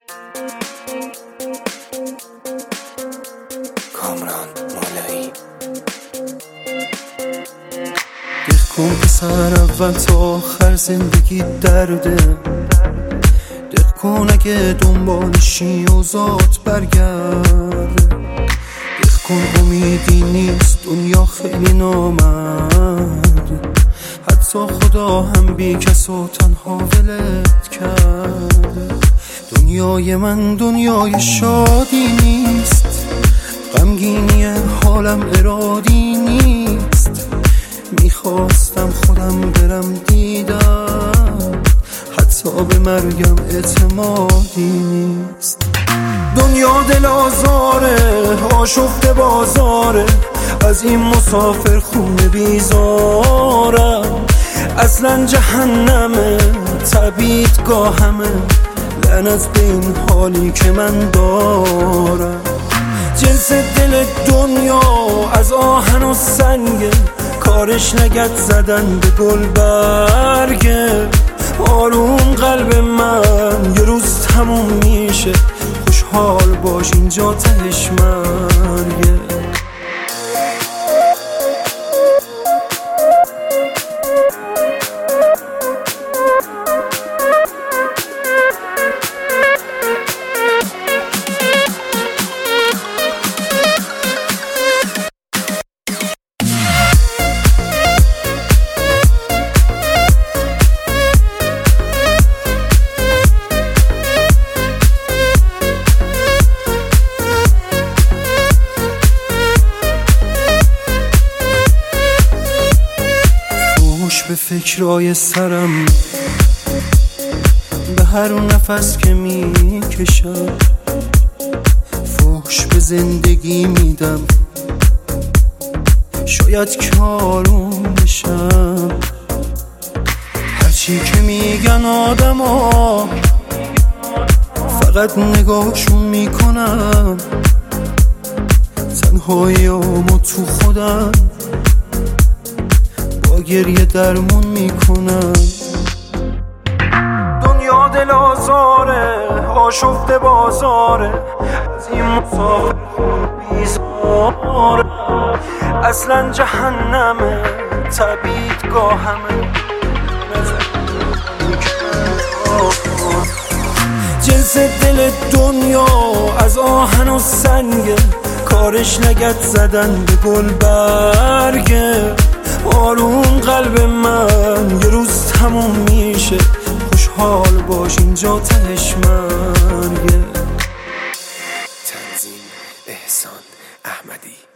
کامران مالایی. کن پسر اول تا آخر زندگی درده، دق کن اگه دنبالشی و ذات برگرد، دق کن امیدی نیست دنیا خیلی نامرد، حتی خدا هم بی کس و تنها ولت کرد. دنیای من دنیای شادی نیست، غمگینی حالم ارادی نیست، میخواستم خودم برم دیدم، حتی به مرگم اعتمادی نیست. دنیا دل آزاره، آشفته بازاره، از این مسافر خونه بیزارم، اصلا جهنمه تبعیدگاهمه، لعنت به این حالی که من دارم. جنس دل دنیا از آهن و سنگه، کارش نگد زدن به گل برگه. آروم قلب من یه روز تموم میشه، خوشحال باش اینجا تهش مرگه. به فکرای سرم، به هر نفس که میکشم، فحش به زندگی میدم، شاید که آروم بشم. هرچی که میگن آدما فقط نگاهشون میکنم، تنهاییامو تو خودم با گریه درمون میکنم. دنیا دل آزاره، آشفته بازاره، از این مسافر خون بیزاره، اصلا جهنمه تبعیدگاهمه. جنس دل دنیا از آهن و سنگه، کارش نگد زدن به گل برگه. آروم قلب من یه روز تموم میشه، خوشحال باش اینجا تهش مرگه. تنظیم احسان احمدی.